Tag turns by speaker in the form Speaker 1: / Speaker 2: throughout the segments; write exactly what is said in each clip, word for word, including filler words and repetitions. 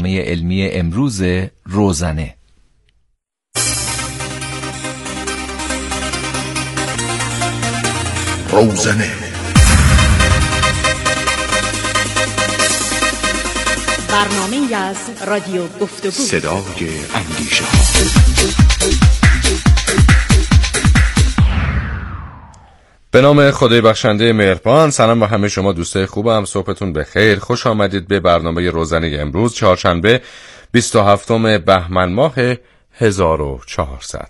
Speaker 1: علمی امروز روزنه.
Speaker 2: روزنه
Speaker 3: برنامه‌ای از رادیو گفتگو،
Speaker 2: صدای اندیشه.
Speaker 4: به نام خدای بخشنده مهربان. سلام به همه شما دوستای خوبم، صبحتون بخیر. خوش آمدید به برنامه روزنه امروز چهارشنبه بیست و هفتم بهمن ماه هزار و چهارصد.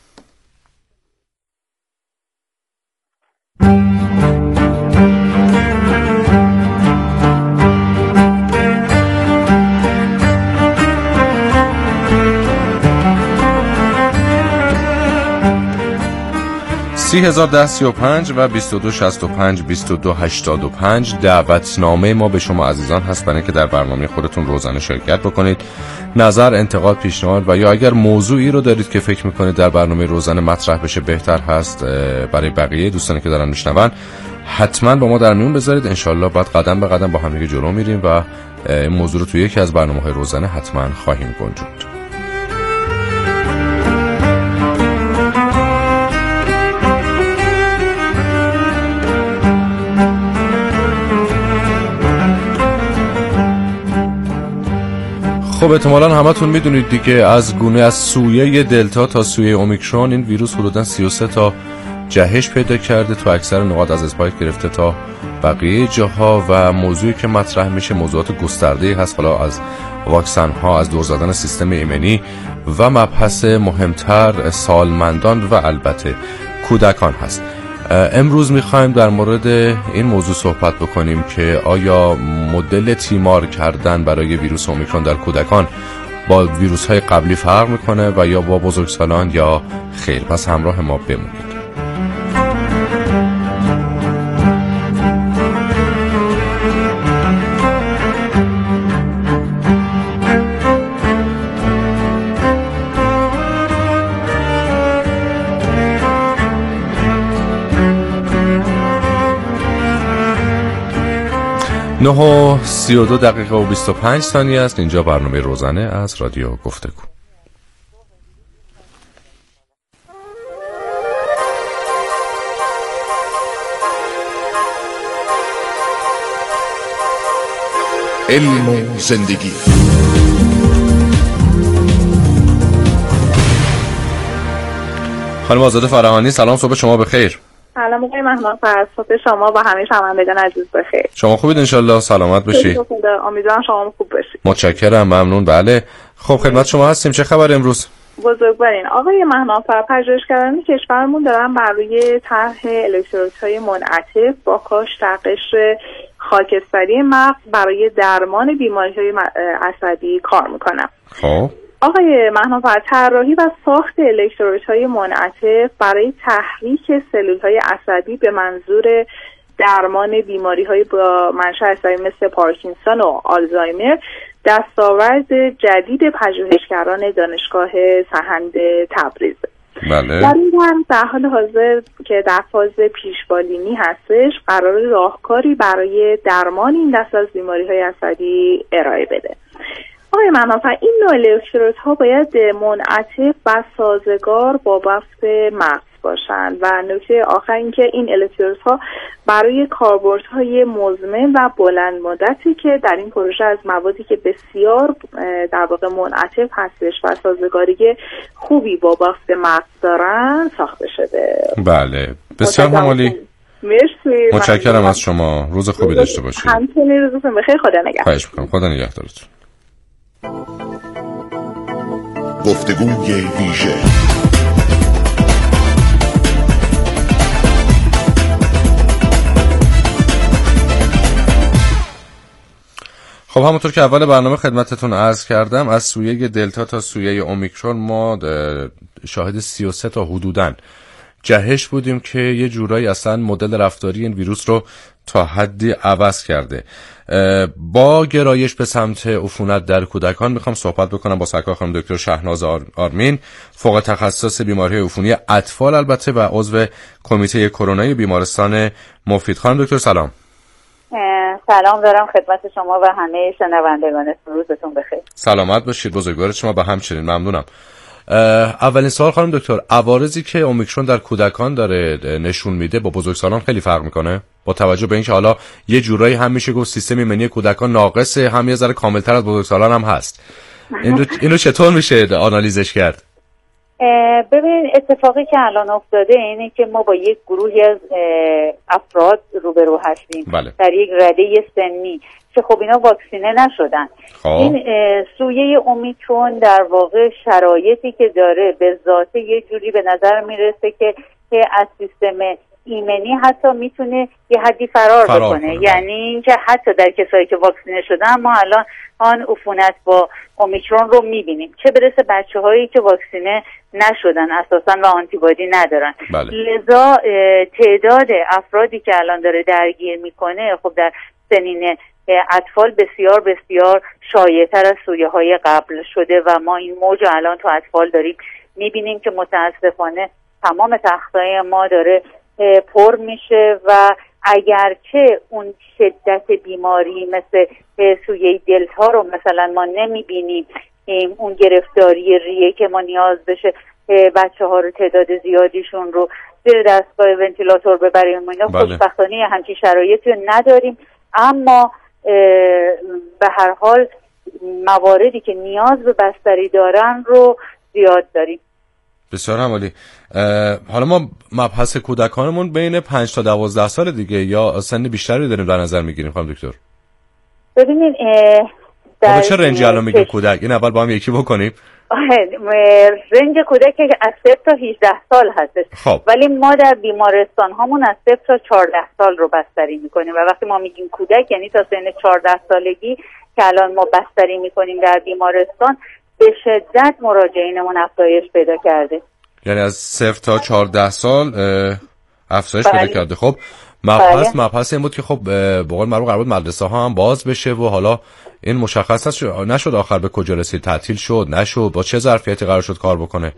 Speaker 4: سی هزار ده سی و پنج و بیست و دو شصت و پنج بیست و دو هشتاد و پنج دعوتنامه ما به شما عزیزان هست برای اینکه در برنامه خودتون روزانه شرکت بکنید. نظر، انتقاد، پیشنهاد و یا اگر موضوعی رو دارید که فکر میکنید در برنامه روزانه مطرح بشه بهتر هست برای بقیه دوستانی که دارن میشنون، حتما با ما در میون بذارید. انشالله بعد قدم به قدم با هم دیگه جلو میریم و این موضوع رو توی یکی از برنامه‌های روزانه حتما خواهیم گنجوند. خب احتمالاً همتون میدونید دیگه از گونه از سویه دلتا تا سویه اومیکرون این ویروس حدوداً سی و سه تا جهش پیدا کرده تو اکثر نقاط از اسپایک گرفته تا بقیه جاها و موضوعی که مطرح میشه موضوعات گسترده‌ای هست، حالا از واکسن ها، از دور زدن سیستم ایمنی و مبحث مهمتر سالمندان و البته کودکان هست. امروز میخوایم در مورد این موضوع صحبت بکنیم که آیا مدل تیمار کردن برای ویروس اومیکرون در کودکان با ویروس های قبلی فرق میکنه و یا با بزرگسالان یا خیر. پس همراه ما بمونید. نه و سی و دو دقیقه و بیست و پنج ثانیه است. اینجا برنامه روزانه از رادیو گفتگو.
Speaker 2: علم و زندگی.
Speaker 4: خانم آزاده فرهانی، سلام، صبح شما بخیر.
Speaker 5: سلام آقای مهمان فرز، صبح شما و همه شنوندگان عزیز بخیر.
Speaker 4: شما خوبید انشالله؟ سلامت باشید.
Speaker 5: امیدوارم شما خوب باشید.
Speaker 4: متشکرم، ممنون. بله خب خدمت شما هستیم. چه خبر امروز؟
Speaker 5: بزرگوارین آقای مهمان فرز، پژوهشگران کشورمون دارن بر روی طرح الکترودهای منعطف با کاشت در قشر خاکستری مغز برای درمان بیماری‌های عصبی کار میکنن.
Speaker 4: خب
Speaker 5: آقای مهناور، طراحی و ساخت الکترودهای منعطف برای تحریک سلولهای عصبی به منظور درمان بیماری‌های با منشأ عصبی مثل پارکینسون و آلزایمر دستاورد جدید پژوهشگران دانشگاه سهند تبریز.
Speaker 4: بله.
Speaker 5: در این درس در حال حاضر که در فاز پیشبالینی هستش، قرار راهکاری برای درمان این دست از بیماری‌های عصبی ارائه بده. آقای منافع، این نوع الکترودها باید منعطف و سازگار با بافت مغز باشند و نکته آخر این که این الکترودها برای کاربردهای مزمن و بلند مدتی که در این پروژه از موادی که بسیار در واقع منعطف هستش و سازگاری خوبی با بافت مغز دارن ساخته شده.
Speaker 4: بله، بسیار عالی.
Speaker 5: مرسی.
Speaker 4: متشکرم از شما. روز خوبی داشته باشید.
Speaker 5: همچنین روزتون بخیر. خدا نگهدار.
Speaker 4: خواهش می‌کنم. خدا نگهدارتون.
Speaker 2: گفتگوی ویژه.
Speaker 4: خب همونطور که اول برنامه خدمتتون عرض کردم، از سویه دلتا تا سویه اومیکرون ما شاهد سی و سه تا حدوداً جهش بودیم که یه جورایی اصلا مدل رفتاری این ویروس رو تا حدی عوض کرده. با گرایش به سمت عفونت در کودکان میخوام صحبت بکنم با سرکار خانم دکتر شهناز آرمین، فوق تخصص بیماری عفونی اطفال البته و عضو کمیته کرونایی بیمارستان مفید. خانم دکتر سلام.
Speaker 6: سلام دارم خدمت شما و همه شنوندگان. روزتون بخیر.
Speaker 4: سلامت باشید. بزرگوار شما به همچنین. ممنونم. اولین سوال خانم دکتر، عوارضی که اومیکرون در کودکان داره نشون میده با بزرگسالان خیلی فرق میکنه؟ با توجه به اینکه حالا یه جورایی هم میشه گفت سیستم ایمنی کودکان ناقصه، هم یه ذره کاملتر از بزرگسالان هم هست. این رو اینو چطور میشه آنالیزش کرد؟
Speaker 6: ببین، اتفاقی که الان افتاده اینه که ما با یک گروهی از افراد روبرو هستیم.
Speaker 4: بله.
Speaker 6: در یک رده سنی که خب اینا واکسینه نشدن.
Speaker 4: خواه.
Speaker 6: این سویه اومیکرون در واقع شرایطی که داره به ذات یه جوری به نظر میرسه که از سیستم ایمنی حتی میتونه یه حدی فرار, فرار بکنه. یعنی اینکه حتی در کسایی که واکسینه شدن ما الان آن عفونت با اومیکرون رو میبینیم، چه برسه بچه هایی که واکسینه نشدن اساسا و آنتیبادی ندارن.
Speaker 4: بله.
Speaker 6: لذا تعداد افرادی که الان داره درگیر میکنه خب در سنین اطفال بسیار بسیار شایع‌تر از سویه های قبل شده و ما این موج الان تو اطفال داریم میبینیم که متاسفانه تمام تختای ما داره پر میشه و اگرچه اون شدت بیماری مثل سویه دلتا رو مثلا ما نمیبینیم، اون گرفتاری ریه که ما نیاز بشه بچه ها رو تعداد زیادیشون رو زیر دستگاه ونتیلاتور ببریم اینا،
Speaker 4: بله.
Speaker 6: خوشبختانه همچین شرایطی نداریم، اما به هر حال مواردی که نیاز به بستری دارن رو زیاد داریم.
Speaker 4: بسیار عالی. حالا ما مبحث کودکانمون بین پنج تا دوازده سال دیگه یا سن بیشتری داریم در نظر میگیریم خانم دکتر؟
Speaker 6: ببینید
Speaker 4: در چه رنجی الان میگیم کودک؟ این اول با هم یکی بکنیم.
Speaker 6: رنج کودک که از صفر تا هجده سال هستش.
Speaker 4: خب.
Speaker 6: ولی ما در بیمارستان هامون از صفر تا چهارده سال رو بستری میکنیم و وقتی ما میگیم کودک یعنی تا سن چهارده سالگی که الان ما بستری میکنیم در بیمارستان به شدت مراجعینمون افزایش پیدا کرده.
Speaker 4: یعنی از صفر تا چهارده سال افزایش
Speaker 6: بله.
Speaker 4: پیدا کرده. خب مبحث
Speaker 6: بله.
Speaker 4: مبحث این بود که خب به قول معروف قرار بود مدرسه ها هم باز بشه و حالا این مشخص نشد آخر به کجا رسید، تعطیل شد نشد، با چه ظرفیتی قرار شد کار بکنه؟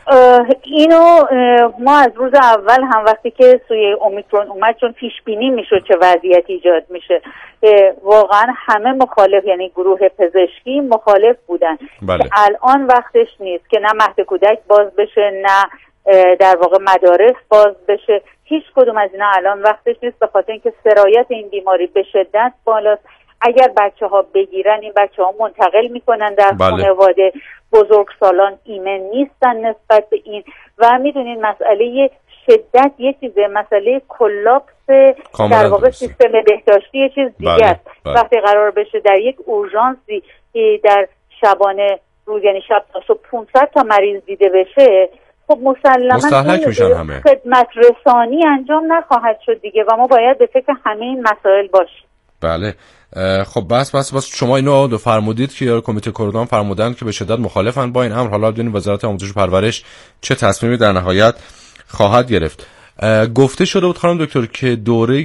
Speaker 6: اینو ما از روز اول هم وقتی که سوی اومیکرون اومد چون پیش بینی میشد چه وضعیتی ایجاد میشه واقعا همه مخالف، یعنی گروه پزشکی مخالف بودن.
Speaker 4: بله.
Speaker 6: الان وقتش نیست که نه مهد کودک باز بشه نه در واقع مدارس باز بشه، هیچ کدوم از اینا الان وقتش نیست، به خاطر اینکه سرایت این بیماری به شدت بالاست. اگر بچه ها بگیرن این بچه ها منتقل میکنن در
Speaker 4: بله.
Speaker 6: خانواده، بزرگسالان ایمن نیستن نسبت به این و میدونین مسئله شدت یه چیزه، مسئله کلاپس در واقع سیستم بهداشتی یه چیز دیگه
Speaker 4: بله.
Speaker 6: است.
Speaker 4: بله.
Speaker 6: وقتی قرار بشه در یک اورژانسی در شبانه روز یعنی شب تا صبح پانصد تا مریض دیده بشه خب مسلماً خدمت رسانی انجام نخواهد شد دیگه و ما باید به فکر همه این مسائل باشیم.
Speaker 4: بله. خب بس بس بس شما اینو دو فرمودید که کمیته کرونا فرمودن که به شدت مخالفن با این امر. حالا ببینیم وزارت آموزش و پرورش چه تصمیمی در نهایت خواهد گرفت. گفته شده بود خانم دکتر که دوره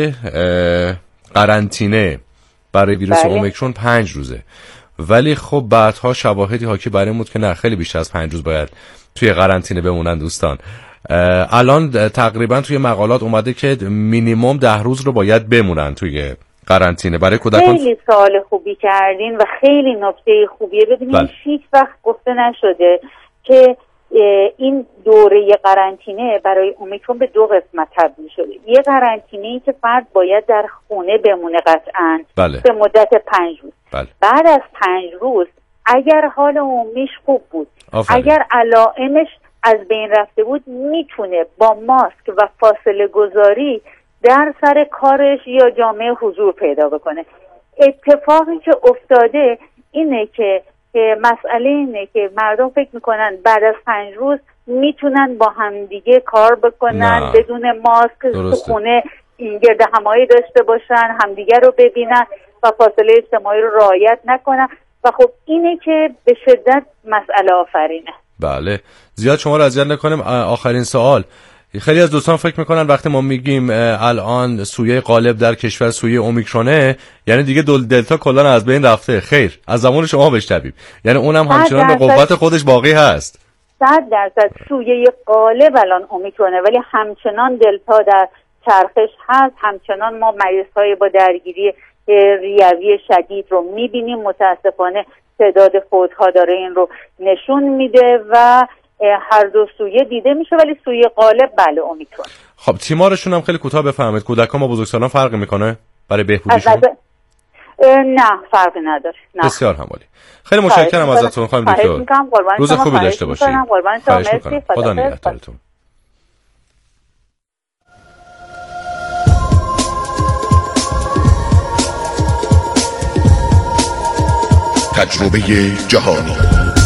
Speaker 4: قرنطینه برای ویروس بله. اومیکرون پنج روزه، ولی خب بعدها شواهدی حاکی بر این بود که نه خیلی بیشتر از پنج روز باید توی قرنطینه بمونن دوستان. الان تقریبا توی مقالات اومده که مینیمم ده روز رو باید بمونن توی قرنطینه برای کودکان.
Speaker 6: خیلی سوال خوبی کردین و خیلی نکته خوبیه. ببینید بله. هیچ وقت گفته نشده که این دوره قرنطینه برای اومیکرون به دو قسمت تبدیل شده. یه قرنطینه‌ای که فرد باید در خونه بمونه قطعاً
Speaker 4: بله.
Speaker 6: به مدت پنج روز.
Speaker 4: بله.
Speaker 6: بعد از پنج روز اگر حال عمومیش خوب بود،
Speaker 4: آفرین.
Speaker 6: اگر علائمش از بین رفته بود، میتونه با ماسک و فاصله گذاری در سر کارش یا جامعه حضور پیدا بکنه. اتفاقی که افتاده اینه که مسئله اینه که مردم فکر میکنن بعد از پنج روز میتونن با همدیگه کار بکنن نه. بدون ماسک تو خونه گرد همایی داشته باشن، همدیگه رو ببینن و فاصله اجتماعی رو رعایت نکنن و خب اینه که به شدت مسئله آفرینه.
Speaker 4: بله. زیاد شما رو اذیت نکنیم. آخرین سوال، خیلی از دوستان فکر میکنن وقتی ما میگیم الان سویه غالب در کشور سویه اومیکرونه یعنی دیگه دل دلتا کلا از بین رفته. خیر، از زمان شما بشنویم، یعنی اونم همچنان به قوت خودش باقی هست.
Speaker 6: صد درصد سویه غالب الان اومیکرونه ولی همچنان دلتا در چرخش هست. همچنان ما مریض‌های با درگیری ریوی شدید رو می‌بینیم. متاسفانه تعداد فوت‌ها داره این رو نشون میده و هر دو سویه دیده میشه، ولی سویه غالب بله اومیکرون.
Speaker 4: خب تیمارشون هم خیلی کوتاه بفهمید، کودکان با بزرگسالان فرقی میکنه برای بهبودیشون؟
Speaker 6: نه فرقی نداره. نه.
Speaker 4: بسیار همالی. خیلی متشکرم ازتون خانم دکتر. روز خوبی داشته باشید. خواهش می‌کنم. خدا نگهدارتون.
Speaker 2: تجربه جهانی.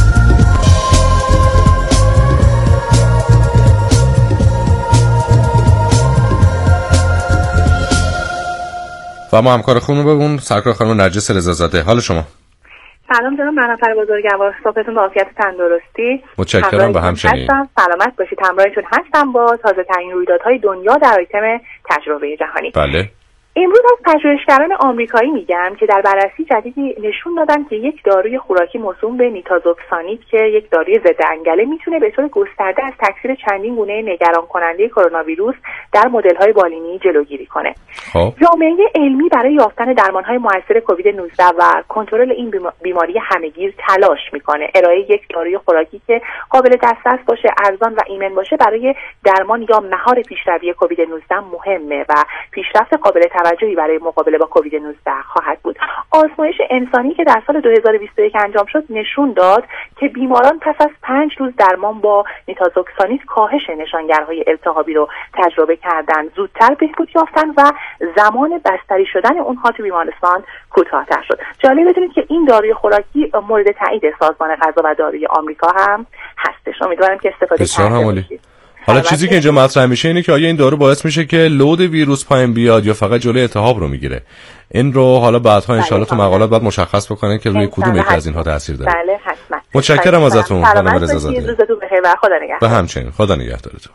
Speaker 4: و ما همکار خانم سرکار خانم نرجس رضازاده. حال شما؟
Speaker 5: سلام جناب منافر بزرگوار، صحبتون با عافیت و تندرستی.
Speaker 4: متشکرم و همچنین.
Speaker 5: سلامت باشید. همراهتون هستم با تازه ترین رویدادهای دنیا در آیتم تجربه جهانی.
Speaker 4: بله.
Speaker 5: امروز از پژوهشگران آمریکایی میگم که در بررسی جدیدی نشون دادن که یک داروی خوراکی موسوم به نیتازوکسانید که یک داروی ضد انگله میتونه به طور گسترده از تکثیر چندین گونه نگران کننده کرونا ویروس در مدل‌های بالینی جلوگیری کنه.
Speaker 4: خب
Speaker 5: جامعه علمی برای یافتن درمان‌های مؤثر کووید نوزده و کنترل این بیماری همه‌گیر تلاش میکنه. ارائه یک داروی خوراکی که قابل دسترس باشه، ارزان و ایمن باشه برای درمان یا مهار پیشروی کووید نوزده مهمه و پیشرفت قابل توجهی برای مقابله با کووید نوزده خواهد بود. آزمایش انسانی که در سال دو هزار و بیست و یک انجام شد نشون داد که بیماران پس از پنج روز درمان با نیتازوکسانید کاهش نشانگرهای التهابی رو تجربه کردن، زودتر بهبود یافتن و زمان بستری شدن اونها تو بیمارستان کوتاه‌تر شد. جالب بدونید که این داروی خوراکی مورد تایید سازمان غذا و داروی آمریکا هم هستش. امیدوارم که استفاده کنید.
Speaker 4: حالا چیزی که اینجا مطرح میشه اینه که آیا این دارو باعث میشه که لود ویروس پایین بیاد یا فقط جلوی التهاب رو میگیره؟ این رو حالا بعدها ان شاءالله تو مقالات بعد مشخص بکنن که روی کدوم یک از اینها تاثیر داره.
Speaker 5: بله حتما.
Speaker 4: متشکرم ازتون خانم رضازاده.
Speaker 5: روزتون بخیر و خدا نگهدار.
Speaker 4: به همچنین خدا نگهدارتون.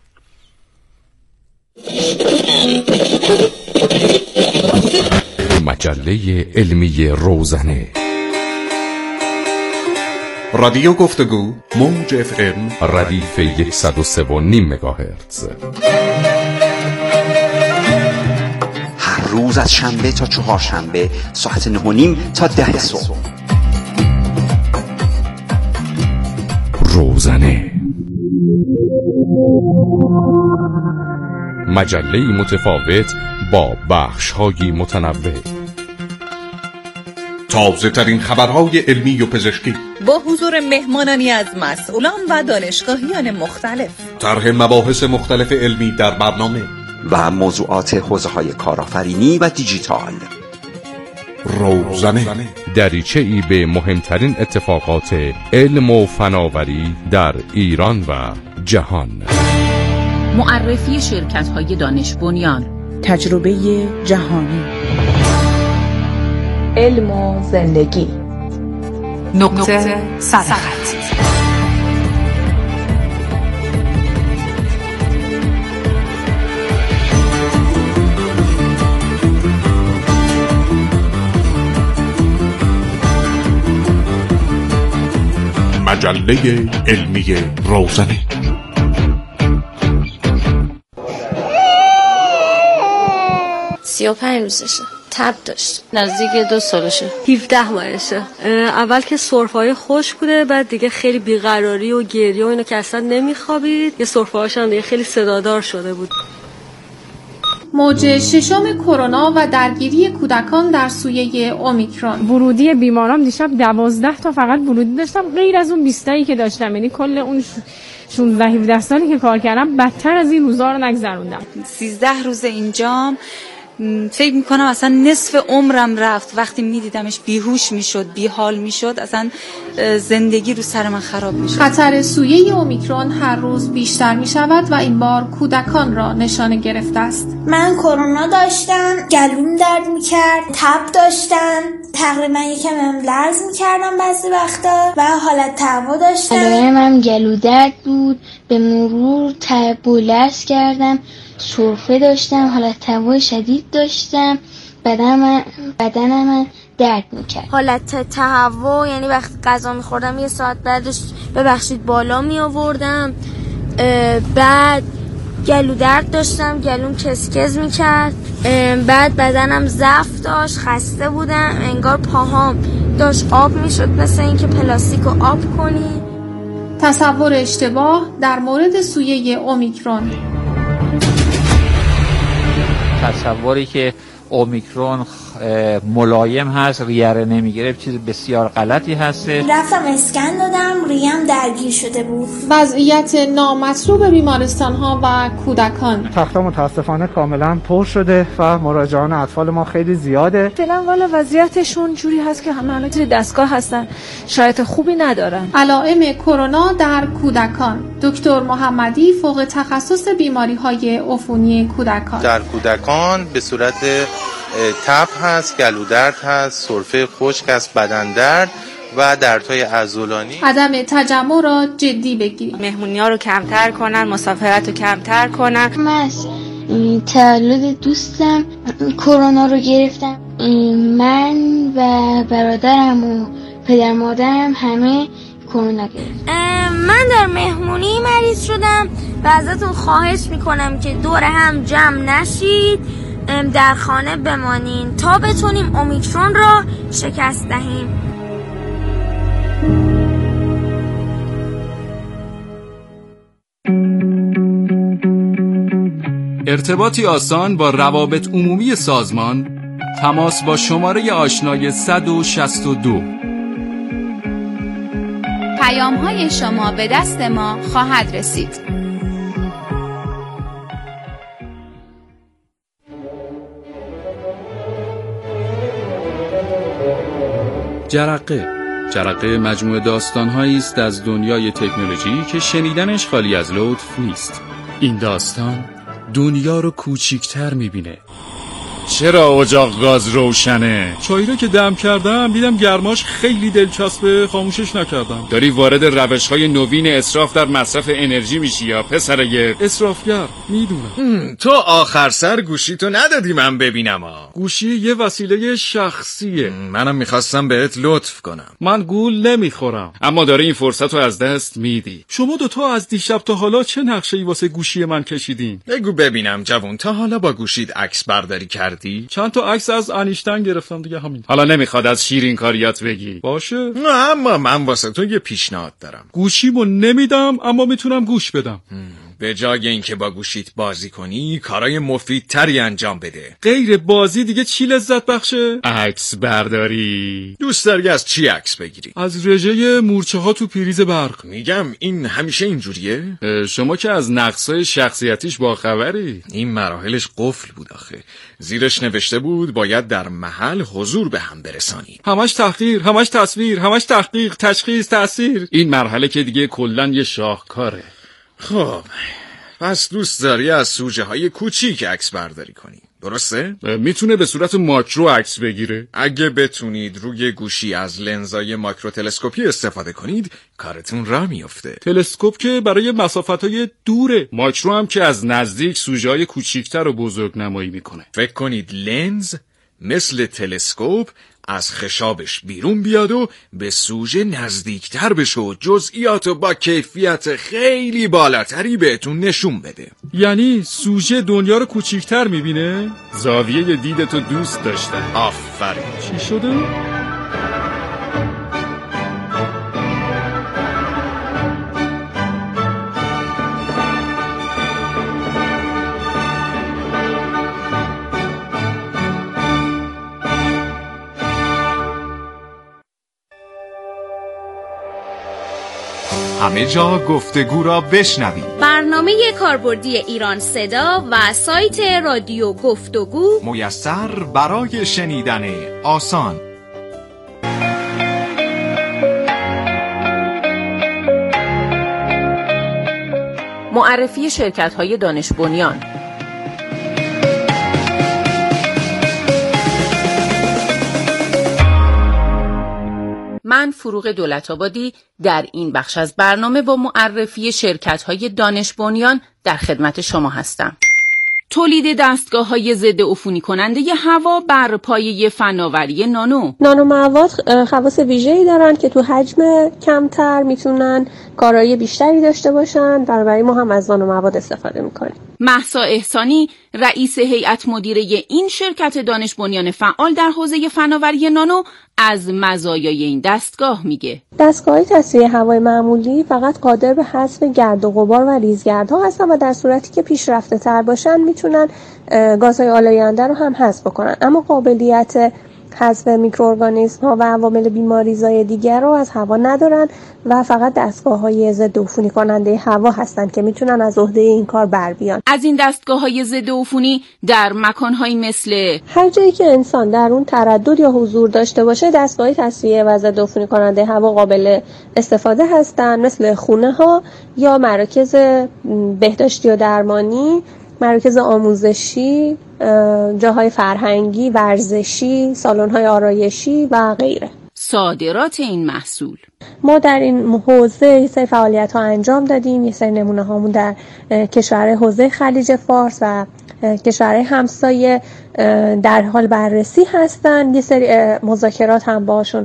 Speaker 1: مجله علمی روزنه،
Speaker 2: رادیو گفتگو موج اف ام
Speaker 1: ردیف صد و سه و نیم مگاهرتز.
Speaker 7: هر روز از شنبه تا چهارشنبه ساعت نه و نیم تا ده صبح.
Speaker 1: روزنه، مجله متفاوت با بخش‌های متنوع.
Speaker 2: تازه ترین خبرهای علمی و پزشکی
Speaker 8: با حضور مهمانانی از مسئولان و دانشگاهیان مختلف.
Speaker 2: طرح مباحث مختلف علمی در برنامه
Speaker 7: و موضوعات حوزه‌های کارآفرینی و دیجیتال.
Speaker 2: روزنه،
Speaker 1: دریچه ای به مهمترین اتفاقات علم و فناوری در ایران و جهان.
Speaker 9: معرفی شرکت‌های دانش بنیان،
Speaker 3: تجربه جهانی،
Speaker 10: علم و زندگی،
Speaker 9: نقطه سرخط.
Speaker 2: مجله علمی روزنه.
Speaker 11: سی و پنج روزشه، تب داشت، نزدیک دو سالشه،
Speaker 12: هفده ماهشه. اول که سرفه‌های خوش بوده، بعد دیگه خیلی بیقراری و گریه و اینو که اصلا نمیخوابید. یه سرفه‌هاش هم دیگه خیلی صدادار شده بود.
Speaker 13: موج ششم کرونا و درگیری کودکان در سویه اومیکرون.
Speaker 14: ورودی بیماران دیشب دوازده تا فقط ورودی داشتم، غیر از اون بیست تایی که داشتم. یعنی کل اون شانزده هفده سالی که کار کردم بدتر از این روزا رو نگذروندم.
Speaker 15: سیزده روز اینجام فکر میکنم اصلا نصف عمرم رفت. وقتی میدیدمش بیهوش میشد، بیحال میشد، اصلا زندگی رو سر من خراب میشد.
Speaker 13: خطر سویه اومیکرون هر روز بیشتر میشود و این بار کودکان را نشانه گرفته است.
Speaker 16: من کرونا داشتم، گلوم درد میکرد، تب داشتم، تقریبا یکم لرز میکردم بعضی وقتا و حالت تهوع داشتم.
Speaker 17: علائم من گلو درد بود، به مرور تب و لرز کردم، سرفه داشتم، حالت تهوع شدید داشتم، بدنم بدنم درد میکرد.
Speaker 18: حالت تهوع یعنی وقتی غذا میخوردم یه ساعت بعدش ببخشید بالا می آوردم، بعد گلو درد داشتم، گلوم کسکز میکرد، بعد بدنم ضعف داشت، خسته بودم، انگار پاهام داشت آب میشد، مثل اینکه پلاستیک رو آب کنی.
Speaker 13: تصور اشتباه در مورد سویه اومیکرون.
Speaker 19: تصوری که اومیکرون ملایم هست، ریه رو نمیگیره، چیز بسیار غلطی هسته.
Speaker 16: رفتم اسکن دادم، ریم درگیر شده بود.
Speaker 13: وضعیت نامطلوب بیمارستان ها و کودکان.
Speaker 20: تخت‌ها متاسفانه کاملا پر شده و مراجعان اطفال ما خیلی زیاده.
Speaker 21: فعلا والا وضعیتشون جوری هست که همه الان توی دستگاه هستن، شرایط خوبی ندارن.
Speaker 13: علائم کرونا در کودکان. دکتر محمدی فوق تخصص بیماری های عفونی کودکان.
Speaker 22: در کودکان به صورت تب هست، گلو درد هست، سرفه خشک هست، بدن درد و دردهای عضلانی.
Speaker 13: عدم تجمع را جدی بگیرید.
Speaker 21: مهمونی ها رو کمتر کنن، مسافرت رو کمتر کنن.
Speaker 17: من از تولد دوستم کرونا رو گرفتم. من و برادرم و پدر مادرم همه کرونا گرفتم.
Speaker 18: من در مهمونی مریض شدم و ازتون خواهش میکنم که دور هم جمع نشید، در خانه بمانین تا بتونیم اومیکرون را شکست دهیم.
Speaker 23: ارتباطی آسان با روابط عمومی سازمان. تماس با شماره آشنای صد و شصت و دو.
Speaker 9: پیام‌های شما به دست ما خواهد رسید.
Speaker 23: جرقه جرقه مجموعه داستان‌هایی است از دنیای تکنولوژی که شنیدنش خالی از لطف نیست. این داستان دنیا رو کوچیک‌تر می‌بینه. چرا اجاق گاز روشنه؟ چایی رو که دم کردم دیدم گرماش خیلی دلچسبه، خاموشش نکردم. داری وارد روش‌های نوین اسراف در مصرف انرژی میشی یا پسرگه؟ اسرافگر، میدونم.
Speaker 24: تو آخر سر گوشی تو ندادی من ببینم ها.
Speaker 23: گوشی یه وسیله شخصیه.
Speaker 24: منم میخواستم بهت لطف کنم.
Speaker 23: من گول نمیخورم، اما داره این فرصت رو از دست میدی. شما دوتا از دیشب تا حالا چه نقشه‌ای واسه گوشی من کشیدین؟
Speaker 24: بگو ببینم جوون، تا حالا با گوشیت عکس برداری کردی؟
Speaker 23: چند تا عکس از انیشتین گرفتم دیگه، همین. حالا نمیخواد از شیرین کاریات بگی. باشه.
Speaker 24: نه اما من واسه تو یه پیشنهاد دارم.
Speaker 23: گوشیمو نمیدم اما میتونم گوش بدم.
Speaker 24: به جای اینکه با گوشیت بازی کنی، کارای مفیدتری انجام بده.
Speaker 23: غیر بازی دیگه چی لذت بخشه؟ عکس برداری.
Speaker 24: دوست داری از چی عکس بگیری؟
Speaker 23: از رژه مورچه ها تو پریز برق.
Speaker 24: میگم این همیشه اینجوریه؟
Speaker 23: شما که از نقصای شخصیتیش باخبری.
Speaker 24: این مراحلش قفل بود آخه. زیرش نوشته بود باید در محل حضور به هم برسانی.
Speaker 23: همش تحقیر، همش تصویر، همش تحقیق، تشخیص، تأثیر. این مرحله که دیگه کلاً یه شاهکاره.
Speaker 24: خب پس دوست داری از سوژه های کوچیک عکس برداری کنی، درسته؟
Speaker 23: میتونه به صورت ماکرو عکس بگیره.
Speaker 24: اگه بتونید روی گوشی از لنزای ماکرو تلسکوپی استفاده کنید، کارتون راه میفته.
Speaker 23: تلسکوپ که برای مسافت‌های دوره، ماکرو هم که از نزدیک سوژه‌های کوچیک‌تر و بزرگ نمایی میکنه.
Speaker 24: فکر کنید لنز مثل تلسکوپ از خشابش بیرون بیاد و به سوژه نزدیکتر بشه و جزئیاتو با کیفیت خیلی بالاتری بهتون نشون بده.
Speaker 23: یعنی سوژه دنیا رو کوچیکتر میبینه؟ زاویه دیدتو دوست داشته.
Speaker 24: آفرین.
Speaker 23: چی شده؟
Speaker 25: همه جا گفتگو را بشنوید.
Speaker 9: برنامه کاربردی ایران صدا و سایت رادیو گفتگو
Speaker 25: میسر برای شنیدن آسان.
Speaker 9: معرفی شرکت‌های دانش بنیان. من فروغ دولت‌آبادی در این بخش از برنامه با معرفی شرکت‌های دانش بنیان در خدمت شما هستم. تولید دستگاه‌های ضد عفونی کننده هوا بر پایه فناوری نانو.
Speaker 26: نانو مواد خواص ویژه‌ای دارن که تو حجم کمتر میتونن کارایی بیشتری داشته باشن. برای ما هم از نانو مواد استفاده میکنیم.
Speaker 9: مهسا احسانی رئیس هیئت مدیره این شرکت دانش بنیان فعال در حوزه فناوری نانو از مزایای این دستگاه میگه.
Speaker 26: دستگاه‌های تصفیه هوای معمولی فقط قادر به حذف گرد و غبار و ریزگردها هستن و در صورتی که پیشرفته تر باشن میتونن گازهای آلاینده رو هم حذف بکنن، اما قابلیت حذف میکروارگانیسم‌ها و عوامل بیماریزای دیگر رو از هوا ندارن و فقط دستگاه‌های ضد عفونی کننده هوا هستن که میتونن از عهده این کار بر بیان.
Speaker 9: از این دستگاه‌های ضد عفونی در مکان‌هایی مثل
Speaker 26: هر جایی که انسان در اون تردد یا حضور داشته باشه، دستگاه‌های تصفیه و ضد عفونی کننده هوا قابل استفاده هستن، مثل خونه‌ها یا مراکز بهداشتی و درمانی، مراکز آموزشی، جاهای فرهنگی، ورزشی، سالن‌های آرایشی و غیره.
Speaker 9: صادرات این محصول
Speaker 26: ما در این حوزه یه سری فعالیت‌ها انجام دادیم. یه سری نمونه هامون در کشور حوزه خلیج فارس و کشورهای همسایه در حال بررسی هستن. یه سری مذاکرات هم باشون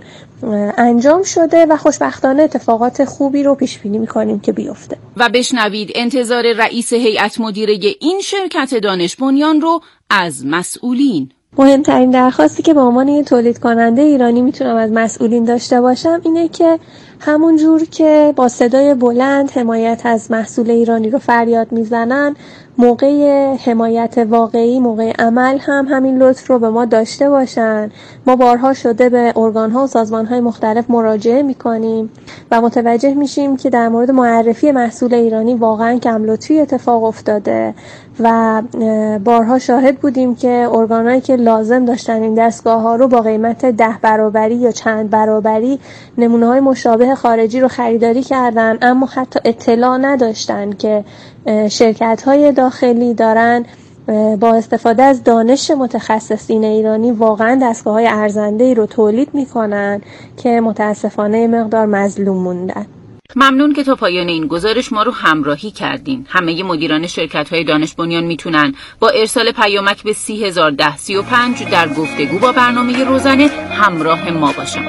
Speaker 26: انجام شده و خوشبختانه اتفاقات خوبی رو پیش بینی می‌کنیم که بیفته.
Speaker 9: و بشنوید انتظار رئیس هیئت مدیره این شرکت دانش بنیان رو از مسئولین.
Speaker 26: مهمترین درخواستی که به عنوان یه تولید کننده ایرانی میتونم از مسئولین داشته باشم اینه که همون جور که با صدای بلند حمایت از محصول ایرانی رو فریاد میزنن، موقع حمایت واقعی، موقع عمل هم همین لطف رو به ما داشته باشن. ما بارها شده به ارگان‌ها و سازمان‌های مختلف مراجعه می‌کنیم و متوجه میشیم که در مورد معرفی محصول ایرانی واقعاً کم لطفی اتفاق افتاده و بارها شاهد بودیم که ارگان‌هایی که لازم داشتن این دستگاه‌ها رو با قیمت ده برابری یا چند برابری نمونه‌های مشابه خارجی رو خریداری کردن، اما حتی اطلاع نداشتن که شرکت‌های داخلی دارن با استفاده از دانش متخصصین ایرانی واقعا دستگاه‌های ارزنده‌ای رو تولید می‌کنن که متاسفانه مقدار مظلوم موندن.
Speaker 9: ممنون که تا پایان این گزارش ما رو همراهی کردین. همه مدیران شرکت‌های دانش بنیان میتونن با ارسال پیامک به سی هزار و ده سی و پنج در گفتگو با برنامه روزانه همراه ما باشن.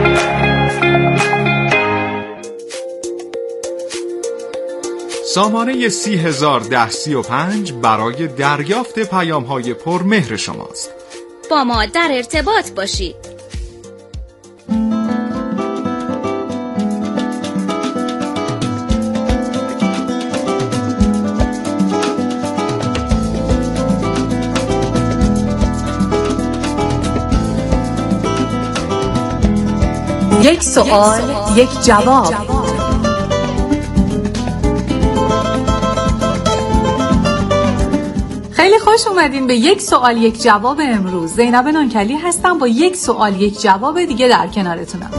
Speaker 25: سامانه سی هزار و ده سی و پنج برای دریافت پیام‌های پرمهر شماست.
Speaker 1: با ما در ارتباط باشید.
Speaker 4: یک سوال، یک جواب. خیلی خوش اومدین به یک سوال یک جواب امروز. زینب نانکلی هستم با یک سوال یک جواب دیگه در کنارتونم.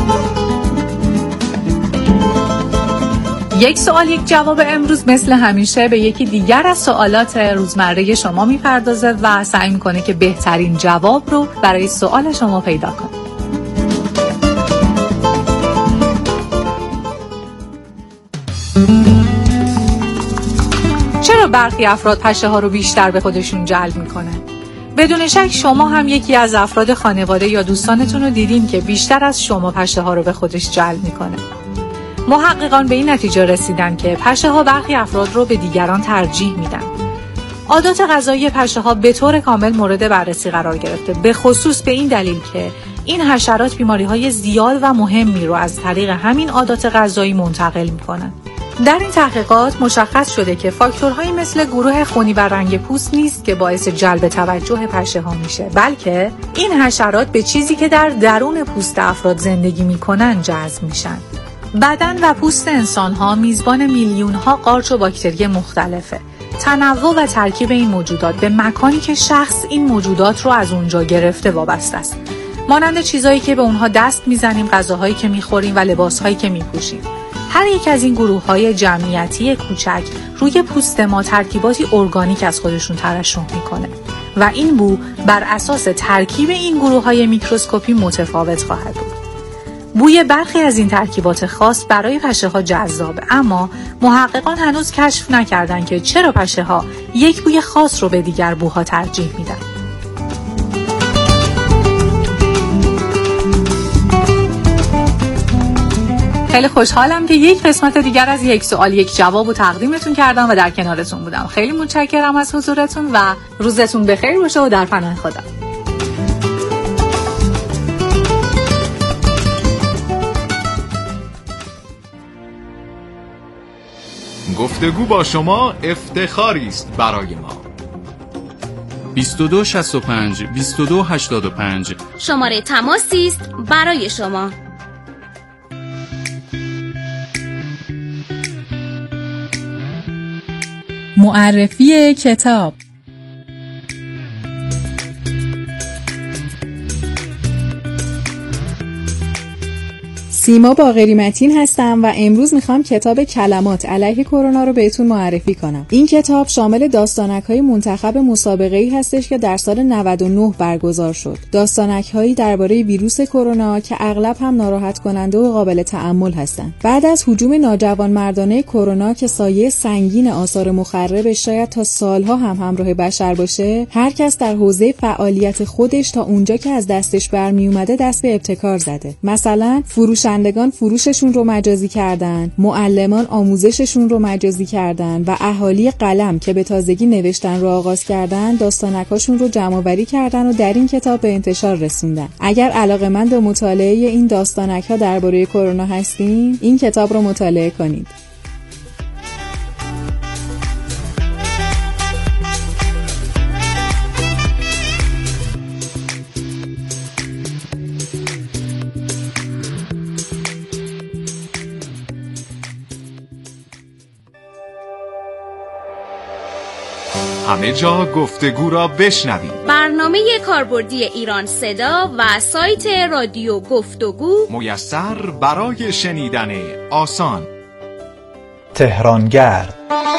Speaker 4: یک سوال یک جواب امروز مثل همیشه به یکی دیگر از سوالات روزمره شما میپردازه و سعی میکنه که بهترین جواب رو برای سوال شما پیدا کنه. چرا برخی افراد پشه ها رو بیشتر به خودشون جلب میکنه؟ بدون شک شما هم یکی از افراد خانواده یا دوستانتون رو دیدین که بیشتر از شما پشه ها رو به خودش جلب میکنه. محققان به این نتیجه رسیدن که پشه ها برخی افراد رو به دیگران ترجیح میدن. عادات غذایی پشه ها به طور کامل مورد بررسی قرار گرفته، به خصوص به این دلیل که این حشرات بیماری های زیاد و مهمی رو از طریق همین عادات غذایی منتقل میکنن. در این تحقیقات مشخص شده که فاکتورهایی مثل گروه خونی و رنگ پوست نیست که باعث جلب توجه پشه ها میشه، بلکه این حشرات به چیزی که در درون پوست افراد زندگی میکنن جذب میشن. بدن و پوست انسان ها میزبان میلیون ها قارچ و باکتری مختلفه. تنوع و ترکیب این موجودات به مکانی که شخص این موجودات رو از اونجا گرفته وابسته است. مانند چیزایی که به اونها دست میزنیم، غذاهایی که میخوریم و لباسهایی که میپوشیم. هر یک از این گروه‌های جمعیتی کوچک روی پوست ما ترکیباتی ارگانیک از خودشون ترشح میکنه و این بو بر اساس ترکیب این گروه‌های میکروسکوپی متفاوت خواهد بود. بوی برخی از این ترکیبات خاص برای پشه‌ها جذابه، اما محققان هنوز کشف نکردن که چرا پشه‌ها یک بوی خاص رو به دیگر بوها ترجیح میدن. خیلی خوشحالم که یک قسمت دیگر از یک سوال یک جواب رو تقدیمتون کردم و در کنارتون بودم. خیلی متشکرم از حضورتون و روزتون بخیر باشه و در پناه خدا.
Speaker 25: گفتگو با شما افتخاری است برای ما.
Speaker 23: بیست و دو شصت و پنج بیست و دو هشتاد و پنج
Speaker 1: شماره تماسی است برای شما.
Speaker 3: معرفی کتاب. سیما باقری متین هستم و امروز میخوام کتاب کلمات علیه کرونا رو بهتون معرفی کنم. این کتاب شامل داستانک‌های منتخب مسابقه‌ای هستش که در سال نود و نه برگزار شد. داستانک‌هایی درباره ویروس کرونا که اغلب هم ناراحت کننده و قابل تأمل هستند. بعد از هجوم ناجوانمردانه کرونا که سایه سنگین آثار مخربش شاید تا سالها هم همراه بشر باشه، هر کس در حوزه فعالیت خودش تا اونجا که از دستش برمی اومده دست به ابتکار زده. مثلا فروش فروشندگان فروششون رو مجازی کردن، معلمان آموزششون رو مجازی کردن و اهالی قلم که به تازگی نوشتن رو آغاز کردن داستانکاشون رو جمع‌آوری کردن و در این کتاب به انتشار رسوندن. اگر علاقه‌مند به مطالعه این داستانک‌ها درباره کرونا هستین، این کتاب رو مطالعه کنید.
Speaker 25: همه جا گفتگو را بشنوید.
Speaker 1: برنامه کاربردی ایران صدا و سایت رادیو گفتگو
Speaker 25: میسر برای شنیدن آسان.
Speaker 5: تهرانگرد.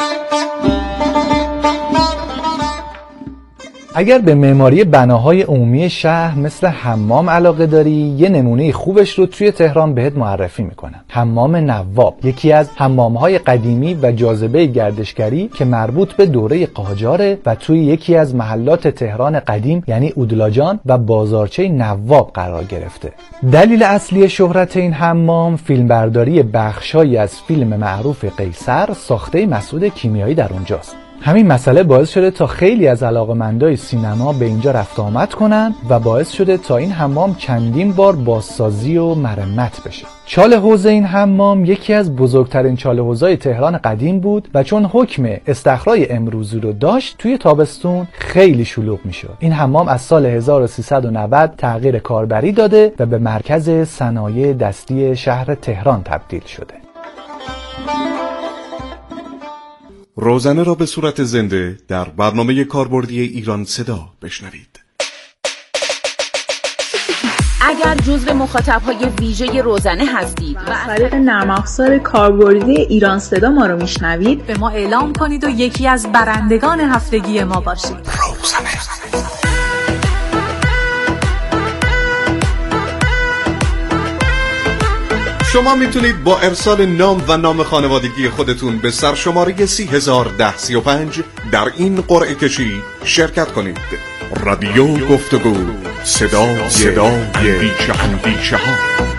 Speaker 5: اگر به معماری بناهای عمومی شهر مثل حمام علاقه داری، یه نمونه خوبش رو توی تهران بهت معرفی میکنم. حمام نواب، یکی از حمامهای قدیمی و جاذبه گردشگری که مربوط به دوره قاجاره و توی یکی از محلات تهران قدیم یعنی اودلاجان و بازارچه نواب قرار گرفته. دلیل اصلی شهرت این حمام فیلمبرداری بخشایی از فیلم معروف قیصر ساخته مسعود کیمیایی در اونجاست. همین مسئله باعث شده تا خیلی از علاقه‌مندای سینما به اینجا رفت آمد کنن و باعث شده تا این حمام چندین بار بازسازی و مرمت بشه. چاله حوض این حمام یکی از بزرگترین چاله حوضای تهران قدیم بود و چون حکم استخراج امروزی رو داشت توی تابستون خیلی شلوغ میشد. این حمام از سال هزار و سیصد و نود تغییر کاربری داده و به مرکز صنایع دستی شهر تهران تبدیل شده.
Speaker 2: روزنه را به صورت زنده در برنامه کاربردی ایران صدا بشنوید.
Speaker 9: اگر جزو مخاطب‌های ویژه روزنه هستید و
Speaker 6: از طریق نرم افزار کاربردی ایران صدا ما رو میشنوید،
Speaker 4: به ما اعلام کنید و یکی از برندگان هفتگی ما باشید.
Speaker 2: روزنه. شما میتونید با ارسال نام و نام خانوادگی خودتون به سرشماره سی هزار ده سی و پنج در این قرعه کشی شرکت کنید. رادیو گفتگو، صدا صدا اندیشه ها.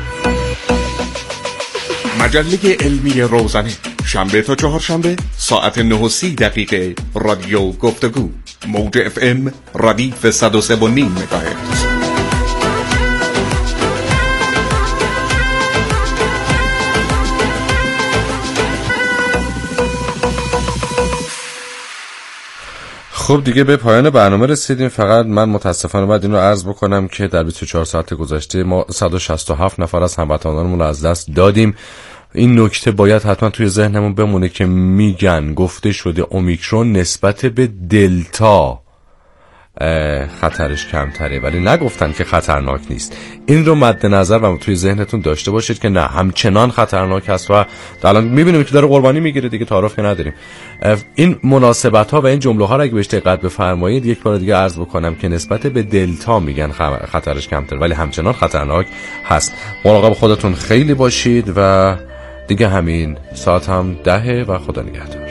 Speaker 2: مجله علمی روزنه، شنبه تا چهارشنبه ساعت نه و سی دقیقه. رادیو گفتگو، موج اف ام ردیف صد و سه و نیم مگاهرتز.
Speaker 7: خب دیگه به پایان برنامه رسیدیم. فقط من متاسفانه باید این رو عرض بکنم که در بیست و چهار ساعت گذشته ما صد و شصت و هفت نفر از هموطنانمون رو از دست دادیم. این نکته باید حتما توی ذهنمون بمونه که میگن گفته شده اومیکرون نسبت به دلتا خطرش کمتره، ولی نگفتن که خطرناک نیست. این رو مد نظر و توی ذهنتون داشته باشید که نه، همچنان خطرناک هست و الان میبینیم که داره قربانی میگیره دیگه، تعارف که نداریم. این مناسبت ها و این جمله ها رو اگه بهش دقت بفرمایید، یک بار دیگه عرض بکنم که نسبت به دلتا میگن خطرش کمتره ولی همچنان خطرناک هست. مراقب خودتون خیلی باشید و دیگه همین. ساعت هم دهه و خدا نگهدار.